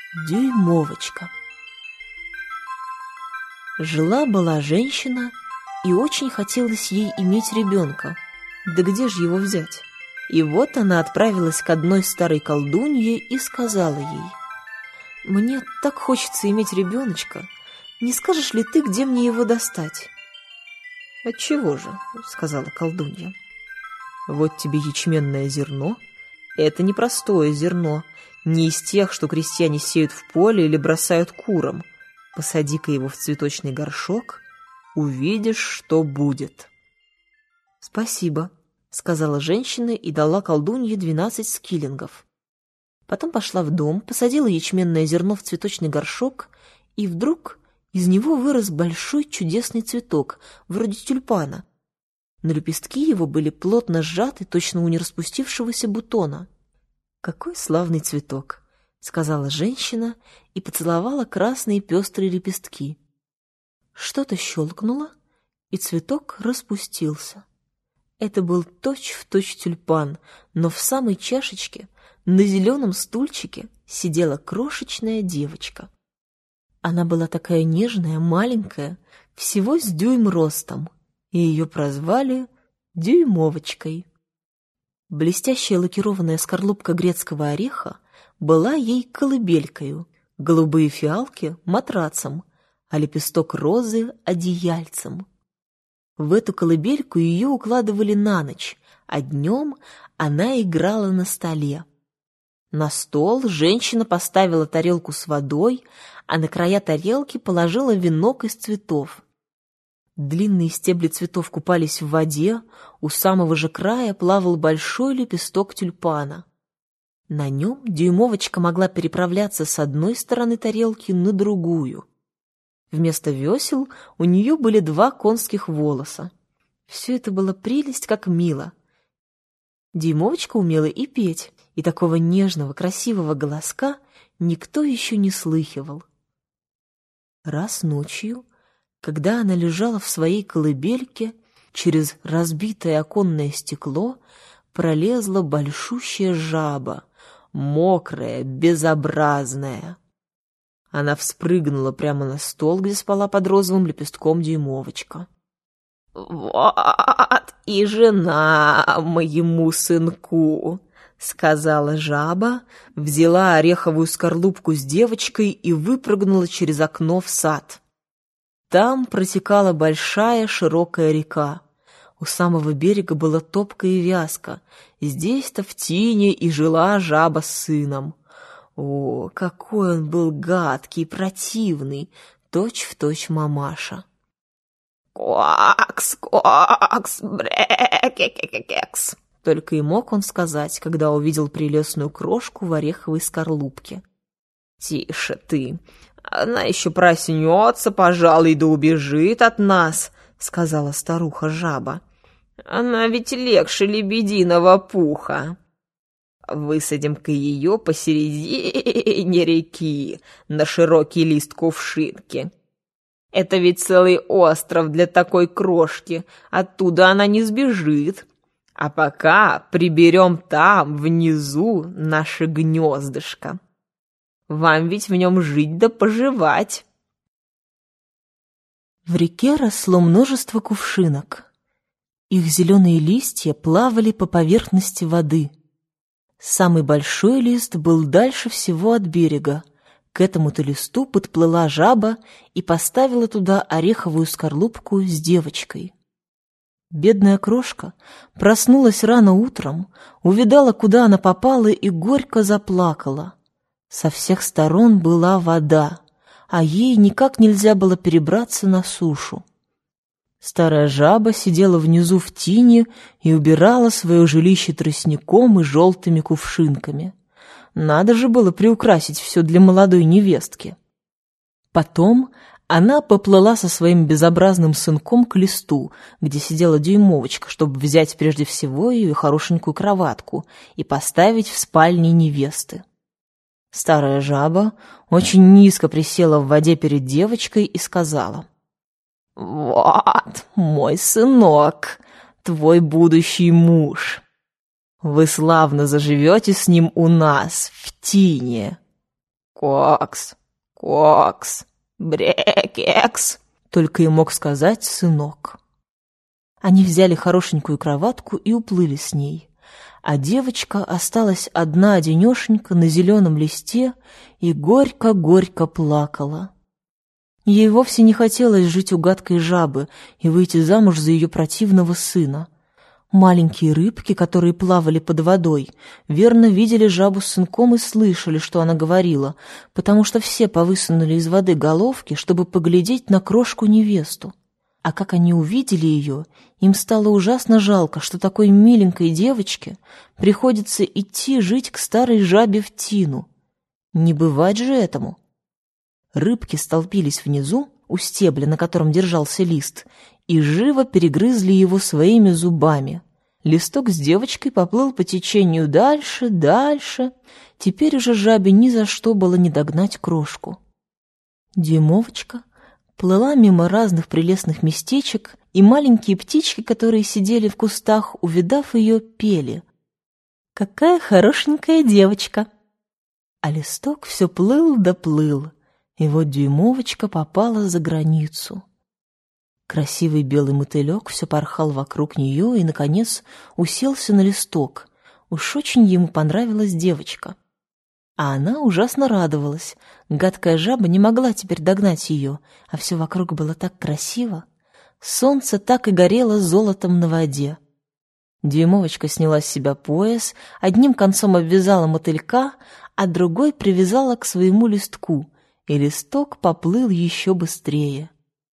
Дюймовочка. Жила-была женщина, и очень хотелось ей иметь ребенка. Да где же его взять? И вот она отправилась к одной старой колдунье и сказала ей: «Мне так хочется иметь ребеночка. Не скажешь ли ты, где мне его достать?» «Отчего же?» — сказала колдунья. «Вот тебе ячменное зерно. Это непростое зерно, не из тех, что крестьяне сеют в поле или бросают курам. Посади-ка его в цветочный горшок, увидишь, что будет». «Спасибо», — сказала женщина и дала колдунье 12 скиллингов. Потом пошла в дом, посадила ячменное зерно в цветочный горшок, и вдруг из него вырос большой чудесный цветок, вроде тюльпана. Но лепестки его были плотно сжаты, точно у нераспустившегося бутона. «Какой славный цветок!» — сказала женщина и поцеловала красные пестрые лепестки. Что-то щелкнуло, и цветок распустился. Это был точь-в-точь тюльпан, но в самой чашечке, на зеленом стульчике, сидела крошечная девочка. Она была такая нежная, маленькая, всего с дюйм ростом, и ее прозвали Дюймовочкой. Блестящая лакированная скорлупка грецкого ореха была ей колыбелькою, голубые фиалки — матрацем, а лепесток розы — одеяльцем. В эту колыбельку ее укладывали на ночь, а днем она играла на столе. На стол женщина поставила тарелку с водой, а на края тарелки положила венок из цветов. Длинные стебли цветов купались в воде, у самого же края плавал большой лепесток тюльпана. На нем Дюймовочка могла переправляться с одной стороны тарелки на другую. Вместо весел у нее были 2 конских волоса. Все это было прелесть, как мило. Дюймовочка умела и петь, и такого нежного, красивого голоска никто еще не слыхивал. Раз ночью, когда она лежала в своей колыбельке, через разбитое оконное стекло пролезла большущая жаба, мокрая, безобразная. Она вспрыгнула прямо на стол, где спала под розовым лепестком Дюймовочка. «Вот и жена моему сынку», — сказала жаба, взяла ореховую скорлупку с девочкой и выпрыгнула через окно в сад. Там протекала большая широкая река. У самого берега была топка и вязка. Здесь-то в тине и жила жаба с сыном. О, какой он был гадкий, противный, точь-в-точь мамаша. «Квакс, квакс, брекекекекекс», — только и мог он сказать, когда увидел прелестную крошку в ореховой скорлупке. «Тише ты, она еще проснется, пожалуй, да убежит от нас», — сказала старуха-жаба. «Она ведь легче лебединого пуха. Высадим-ка ее посередине реки на широкий лист кувшинки. Это ведь целый остров для такой крошки, оттуда она не сбежит. А пока приберем там, внизу, наше гнездышко. Вам ведь в нем жить да поживать». В реке росло множество кувшинок. Их зеленые листья плавали по поверхности воды. Самый большой лист был дальше всего от берега. К этому-то листу подплыла жаба и поставила туда ореховую скорлупку с девочкой. Бедная крошка проснулась рано утром, увидала, куда она попала, и горько заплакала. Со всех сторон была вода, а ей никак нельзя было перебраться на сушу. Старая жаба сидела внизу в тине и убирала свое жилище тростником и желтыми кувшинками. Надо же было приукрасить все для молодой невестки. Потом она поплыла со своим безобразным сынком к листу, где сидела Дюймовочка, чтобы взять прежде всего ее хорошенькую кроватку и поставить в спальне невесты. Старая жаба очень низко присела в воде перед девочкой и сказала: «Вот, мой сынок, твой будущий муж. Вы славно заживете с ним у нас, в тине». «Кокс, кокс, брекекс», только и мог сказать сынок. Они взяли хорошенькую кроватку и уплыли с ней, а девочка осталась одна-одинешенька на зеленом листе и горько-горько плакала. Ей вовсе не хотелось жить у гадкой жабы и выйти замуж за ее противного сына. Маленькие рыбки, которые плавали под водой, верно видели жабу с сынком и слышали, что она говорила, потому что все повысунули из воды головки, чтобы поглядеть на крошку-невесту. А как они увидели ее, им стало ужасно жалко, что такой миленькой девочке приходится идти жить к старой жабе в тину. Не бывать же этому. Рыбки столпились внизу, у стебля, на котором держался лист, и живо перегрызли его своими зубами. Листок с девочкой поплыл по течению дальше, дальше. Теперь уже жабе ни за что было не догнать крошку. Дюймовочка плыла мимо разных прелестных местечек, и маленькие птички, которые сидели в кустах, увидав ее, пели: «Какая хорошенькая девочка!» А листок все плыл да плыл, и вот Дюймовочка попала за границу. Красивый белый мотылек все порхал вокруг нее и, наконец, уселся на листок. Уж очень ему понравилась девочка. А она ужасно радовалась. Гадкая жаба не могла теперь догнать ее, а все вокруг было так красиво. Солнце так и горело золотом на воде. Дюймовочка сняла с себя пояс, одним концом обвязала мотылька, а другой привязала к своему листку, и листок поплыл еще быстрее.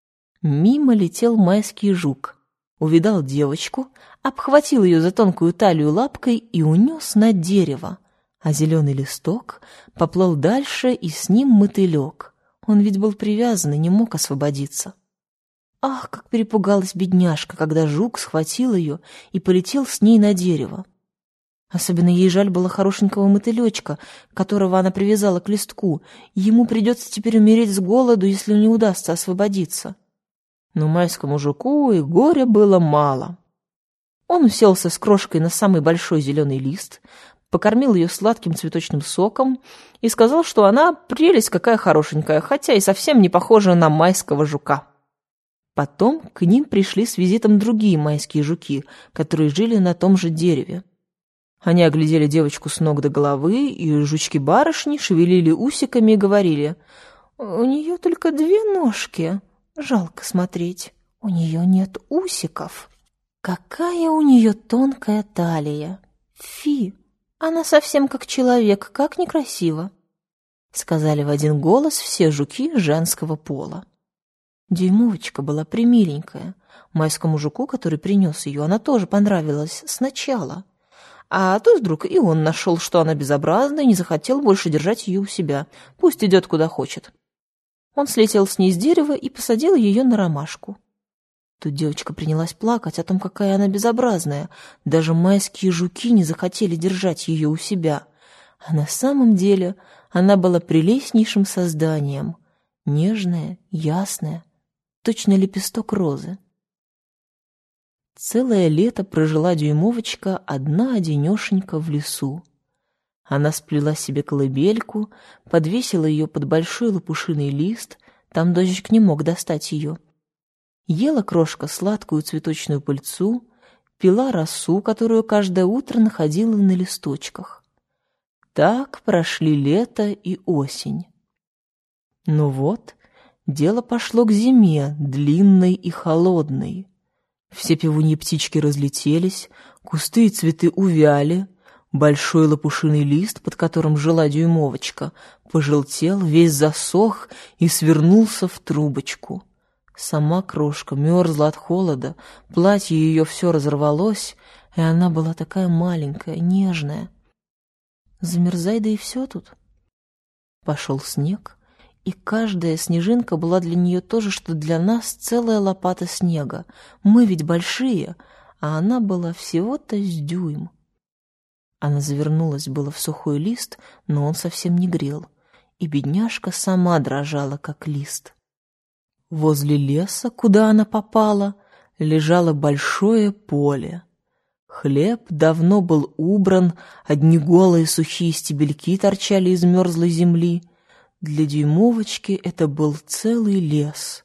Мимо летел майский жук, увидал девочку, обхватил ее за тонкую талию лапкой и унес на дерево, а зеленый листок поплыл дальше, и с ним мотылек. Он ведь был привязан и не мог освободиться. Ах, как перепугалась бедняжка, когда жук схватил ее и полетел с ней на дерево. Особенно ей жаль было хорошенького мотылечка, которого она привязала к листку. Ему придется теперь умереть с голоду, если не удастся освободиться. Но майскому жуку и горя было мало. Он уселся с крошкой на самый большой зеленый лист, покормил ее сладким цветочным соком и сказал, что она прелесть какая хорошенькая, хотя и совсем не похожа на майского жука. Потом к ним пришли с визитом другие майские жуки, которые жили на том же дереве. Они оглядели девочку с ног до головы, и жучки-барышни шевелили усиками и говорили: «У нее только 2 ножки. Жалко смотреть, у нее нет усиков. Какая у нее тонкая талия! Фи, она совсем как человек, как некрасиво!» Сказали в один голос все жуки женского пола. Дюймовочка была примиленькая. Майскому жуку, который принес ее, она тоже понравилась сначала. А тут вдруг и он нашел, что она безобразна, и не захотел больше держать ее у себя. Пусть идет куда хочет. Он слетел с ней с дерева и посадил ее на ромашку. Тут девочка принялась плакать о том, какая она безобразная. Даже майские жуки не захотели держать ее у себя. А на самом деле она была прелестнейшим созданием. Нежная, ясная, точно лепесток розы. Целое лето прожила Дюймовочка одна-одинешенька в лесу. Она сплела себе колыбельку, подвесила ее под большой лопушиный лист, там дождик не мог достать ее. Ела крошка сладкую цветочную пыльцу, пила росу, которую каждое утро находила на листочках. Так прошли лето и осень. Но вот дело пошло к зиме, длинной и холодной. Все певуньи птички разлетелись, кусты и цветы увяли, большой лопушиный лист, под которым жила Дюймовочка, пожелтел, весь засох и свернулся в трубочку. Сама крошка мерзла от холода, платье ее все разорвалось, и она была такая маленькая, нежная. Замерзай, да и все тут. Пошел снег, и каждая снежинка была для нее то же, что для нас целая лопата снега. Мы ведь большие, а она была всего-то с дюйм. Она завернулась было в сухой лист, но он совсем не грел, и бедняжка сама дрожала, как лист. Возле леса, куда она попала, лежало большое поле. Хлеб давно был убран, одни голые сухие стебельки торчали из мерзлой земли. Для дюймовочки это был целый лес.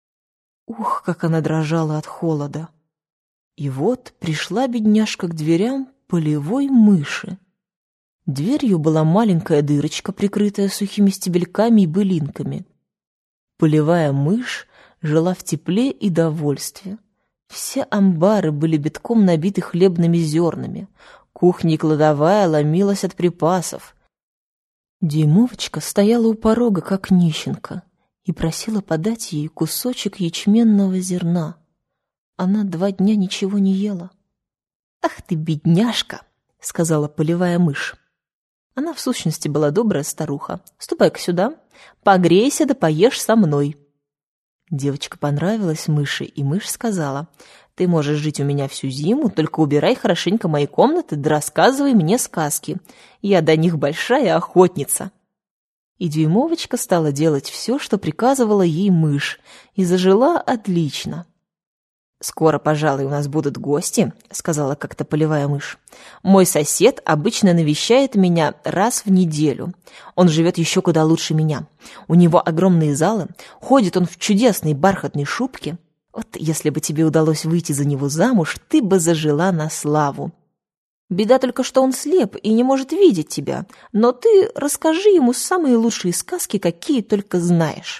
Ух, как она дрожала от холода! И вот пришла бедняжка к дверям полевой мыши. Дверью была маленькая дырочка, прикрытая сухими стебельками и былинками. Полевая мышь жила в тепле и довольстве. Все амбары были битком набиты хлебными зернами. Кухня и кладовая ломилась от припасов. Дюймовочка стояла у порога, как нищенка, и просила подать ей кусочек ячменного зерна. Она 2 дня ничего не ела. «Ах ты, бедняжка!» — сказала полевая мышь. Она в сущности была добрая старуха. «Ступай-ка сюда, погрейся да поешь со мной». Девочка понравилась мыши, и мышь сказала: «Ты можешь жить у меня всю зиму, только убирай хорошенько мои комнаты да рассказывай мне сказки. Я до них большая охотница». И дюймовочка стала делать все, что приказывала ей мышь, и зажила отлично. «Скоро, пожалуй, у нас будут гости», — сказала как-то полевая мышь. «Мой сосед обычно навещает меня раз в неделю. Он живет еще куда лучше меня. У него огромные залы, ходит он в чудесной бархатной шубке. Вот если бы тебе удалось выйти за него замуж, ты бы зажила на славу. Беда только, что он слеп и не может видеть тебя, но ты расскажи ему самые лучшие сказки, какие только знаешь».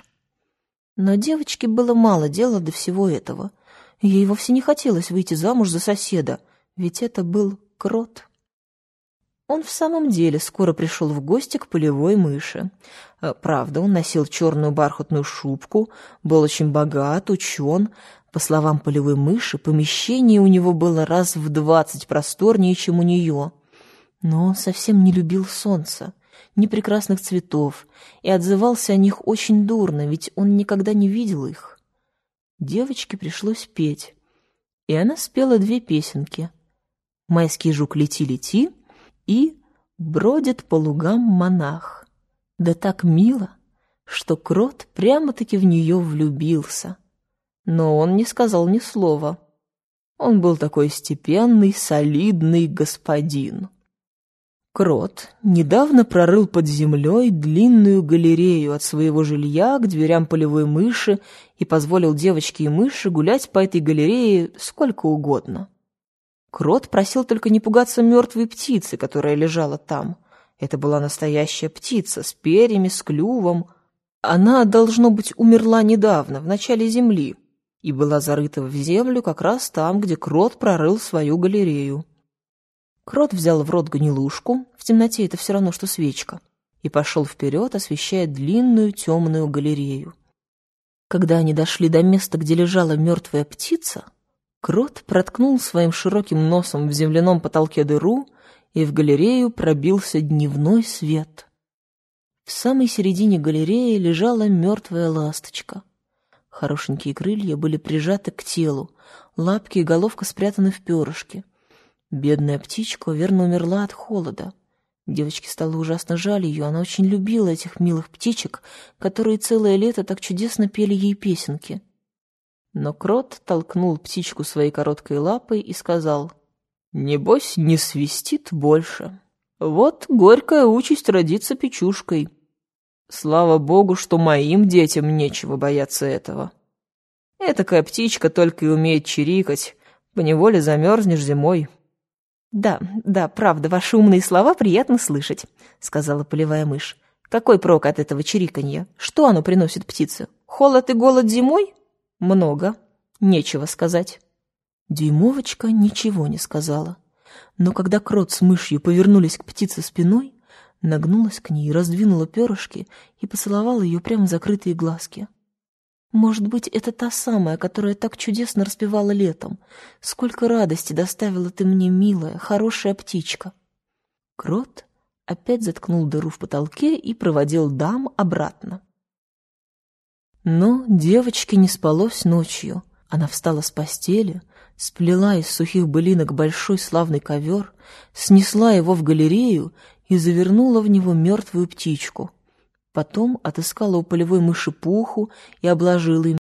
Но девочке было мало дела до всего этого. Ей вовсе не хотелось выйти замуж за соседа, ведь это был крот. Он в самом деле скоро пришел в гости к полевой мыши. Правда, он носил черную бархатную шубку, был очень богат, учен. По словам полевой мыши, помещение у него было раз в 20 просторнее, чем у нее. Но он совсем не любил солнца, ни прекрасных цветов, и отзывался о них очень дурно, ведь он никогда не видел их. Девочке пришлось петь, и она спела 2 песенки: «Майский жук, лети-лети» и «Бродит по лугам монах». Да так мило, что крот прямо-таки в нее влюбился. Но он не сказал ни слова. Он был такой степенный, солидный господин. Крот недавно прорыл под землей длинную галерею от своего жилья к дверям полевой мыши и позволил девочке и мыши гулять по этой галерее сколько угодно. Крот просил только не пугаться мертвой птицы, которая лежала там. Это была настоящая птица с перьями, с клювом. Она, должно быть, умерла недавно, в начале земли, и была зарыта в землю как раз там, где крот прорыл свою галерею. Крот взял в рот гнилушку, в темноте это все равно, что свечка, и пошел вперед, освещая длинную темную галерею. Когда они дошли до места, где лежала мертвая птица, крот проткнул своим широким носом в земляном потолке дыру, и в галерею пробился дневной свет. В самой середине галереи лежала мертвая ласточка. Хорошенькие крылья были прижаты к телу, лапки и головка спрятаны в перышке. Бедная птичка, верно, умерла от холода. Девочке стало ужасно жаль ее, она очень любила этих милых птичек, которые целое лето так чудесно пели ей песенки. Но крот толкнул птичку своей короткой лапой и сказал: «Небось, не свистит больше. Вот горькая участь родиться печушкой. Слава богу, что моим детям нечего бояться этого. Этакая птичка только и умеет чирикать, поневоле замерзнешь зимой». «Да, правда, ваши умные слова приятно слышать», — сказала полевая мышь. «Какой прок от этого чириканья? Что оно приносит птице? Холод и голод зимой? Много. Нечего сказать». Дюймовочка ничего не сказала. Но когда крот с мышью повернулись к птице спиной, нагнулась к ней, раздвинула перышки и поцеловала ее прямо в закрытые глазки. «Может быть, это та самая, которая так чудесно распевала летом. Сколько радости доставила ты мне, милая, хорошая птичка!» Крот опять заткнул дыру в потолке и проводил дам обратно. Но девочке не спалось ночью. Она встала с постели, сплела из сухих былинок большой славный ковер, снесла его в галерею и завернула в него мертвую птичку. Потом отыскала у полевой мыши пуху и обложила им